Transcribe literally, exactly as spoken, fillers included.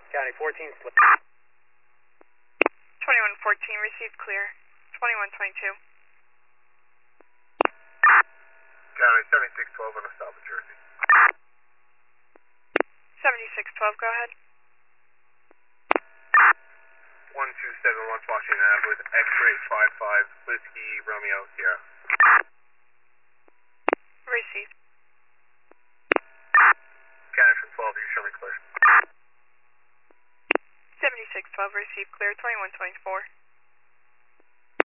County fourteen, split. twenty-one fourteen, received clear. twenty-one twenty-two. County seventy-six twelve on a stop in Jersey. seventy-six twelve, go ahead. one two seven West Washington Ave with X-ray five five, Whiskey Romeo Sierra. Received. County from twelve, you show me clear. seventy-six twelve, received clear. twenty-one twenty-four.